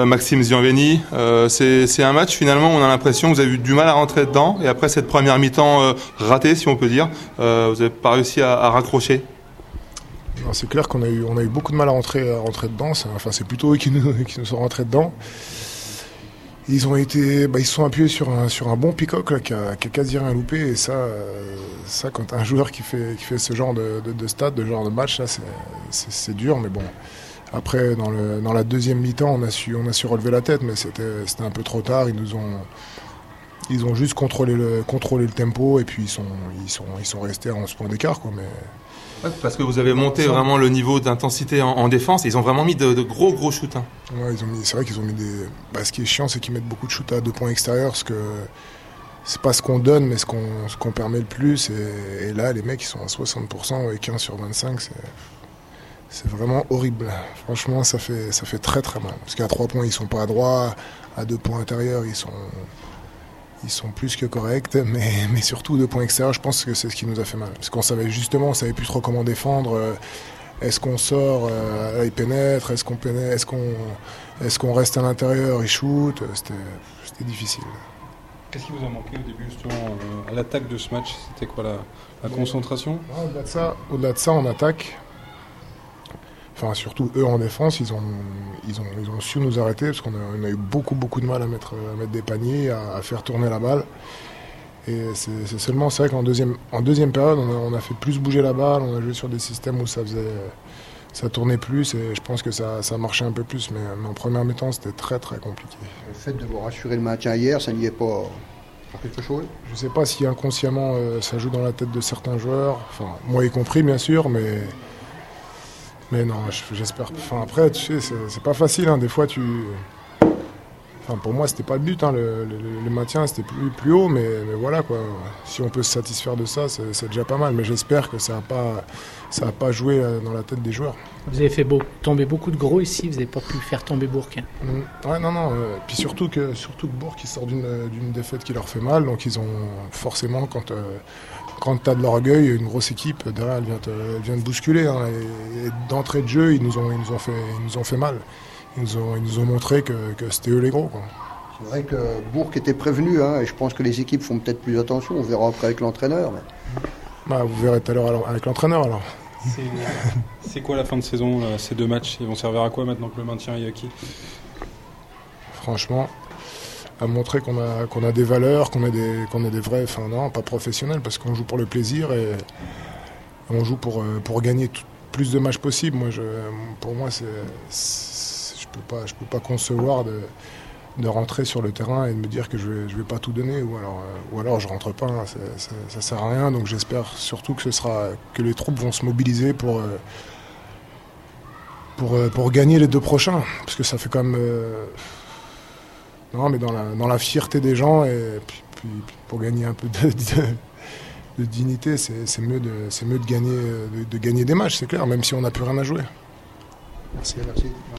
Maxime Zianveni. C'est un match finalement on a l'impression que vous avez eu du mal à rentrer dedans et après cette première mi-temps ratée si on peut dire, vous n'avez pas réussi à raccrocher. Non, c'est clair qu'on a eu beaucoup de mal à rentrer dedans. C'est plutôt eux qui nous sont rentrés dedans. Ils se sont appuyés sur un bon Peacock là, qui a quasi rien loupé. Et ça, quand t'as un joueur qui fait ce genre de stade, de genre de match, là, c'est dur. Mais bon, après, dans la deuxième mi-temps, on a su relever la tête, mais c'était un peu trop tard. Ils ont juste contrôlé le tempo et puis ils sont restés à 11 points d'écart, quoi. Mais ouais, parce que vous avez monté vraiment le niveau d'intensité en défense. Ils ont vraiment mis de gros shoots. Hein. Ouais, c'est vrai qu'ils ont mis des. Ce qui est chiant, c'est qu'ils mettent beaucoup de shoots à 2 points extérieurs, parce que c'est pas ce qu'on donne, mais ce qu'on permet le plus. Et là, les mecs, ils sont à 60% et 15 sur 25. C'est vraiment horrible. Franchement, ça fait très très mal. Parce qu'à 3 points, ils sont pas adroits. À 2 points intérieurs, ils sont plus que corrects, mais surtout 2 points extérieurs, je pense que c'est ce qui nous a fait mal. Parce qu'on savait plus trop comment défendre. Est-ce qu'on sort, il pénètre, est-ce qu'on reste à l'intérieur, il shoot, c'était difficile. Qu'est-ce qui vous a manqué au début justement à l'attaque de ce match? C'était quoi la concentration? Au-delà de ça, en attaque, enfin surtout eux en défense, ils ont su nous arrêter parce qu'on a eu beaucoup de mal à mettre des paniers, à faire tourner la balle. Et c'est seulement, c'est vrai qu'en deuxième période, on a fait plus bouger la balle, on a joué sur des systèmes où ça tournait plus et je pense que ça marchait un peu plus. Mais en première mi-temps, c'était très très compliqué. Le fait de vous rassurer le maintien hier, ça n'y est pas quelque chose? Je ne sais pas si inconsciemment ça joue dans la tête de certains joueurs, enfin moi y compris bien sûr, mais non, j'espère. Enfin après, tu sais, c'est pas facile. Hein. Des fois, pour moi, c'était pas le but. Hein. Le maintien, c'était plus haut, mais voilà quoi. Si on peut se satisfaire de ça, c'est déjà pas mal. Mais j'espère que ça a pas joué dans la tête des joueurs. Vous avez fait tomber beaucoup de gros ici. Vous n'avez pas pu faire tomber Bourg. Hein. Ouais, non. Puis surtout que Bourg, ils sortent d'une défaite qui leur fait mal. Donc ils ont forcément quand tu as de l'orgueil, une grosse équipe derrière, elle vient te bousculer. Hein. Et d'entrée de jeu, ils nous ont fait mal. Ils nous ont montré que c'était eux les gros. Quoi. C'est vrai que Bourg était prévenu, hein, et je pense que les équipes font peut-être plus attention. On verra après avec l'entraîneur. Mais... vous verrez tout à l'heure avec l'entraîneur alors. C'est quoi la fin de saison, là, ces 2 matchs? Ils vont servir à quoi maintenant que le maintien est acquis? Franchement, à montrer qu'on a des valeurs, qu'on a des vrais, enfin non, pas professionnels, parce qu'on joue pour le plaisir et on joue pour gagner plus de matchs possible. Pour moi, je peux pas concevoir de rentrer sur le terrain et de me dire que je vais pas tout donner ou alors je rentre pas. Hein, ça sert à rien. Donc j'espère surtout que les troupes vont se mobiliser pour gagner les 2 prochains, parce que ça fait quand même. Non, mais dans la fierté des gens et puis pour gagner un peu de dignité, c'est mieux de gagner des matchs, c'est clair, même si on n'a plus rien à jouer. Merci.